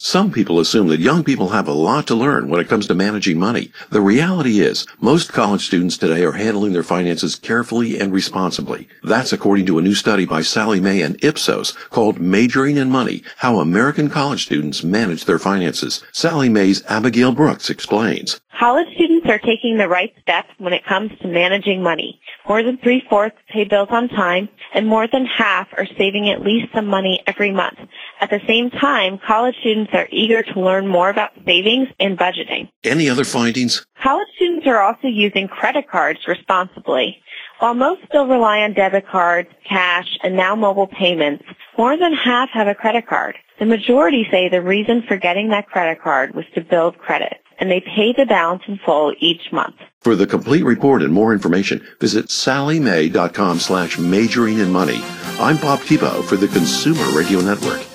Some people assume that young people have a lot to learn when it comes to managing money. The reality is, most college students today are handling their finances carefully and responsibly. That's according to a new study by Sallie Mae and Ipsos called Majoring in Money, How American College Students Manage Their Finances. Sallie Mae's Abigail Brooks explains. College students are taking the right steps when it comes to managing money. More than 3/4 pay bills on time, and more than half are saving at least some money every month. At the same time, college students are eager to learn more about savings and budgeting. Any other findings? College students are also using credit cards responsibly. While most still rely on debit cards, cash, and now mobile payments, more than half have a credit card. The majority say the reason for getting that credit card was to build credit, and they pay the balance in full each month. For the complete report and more information, visit salliemae.com/majoring in money. I'm Bob Thibault for the Consumer Radio Network.